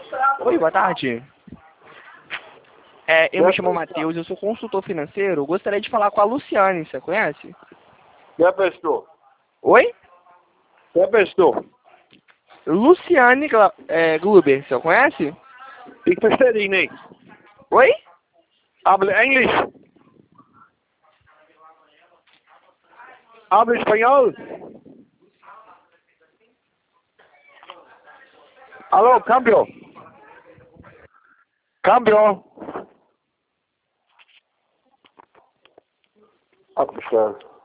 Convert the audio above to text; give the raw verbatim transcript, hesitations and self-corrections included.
Oi, boa tarde. É, eu me chamo Matheus, eu sou consultor financeiro. Gostaria de falar com a Luciane, você conhece? Quem é a pessoa? Oi? Quem é a pessoa? Luciane Gla- é, Gruber, você conhece? Ich verstehe dich nicht. Oi? Habla Englisch. Habla espanhol. Alô, câmbio. Câmbio. Abgestellt.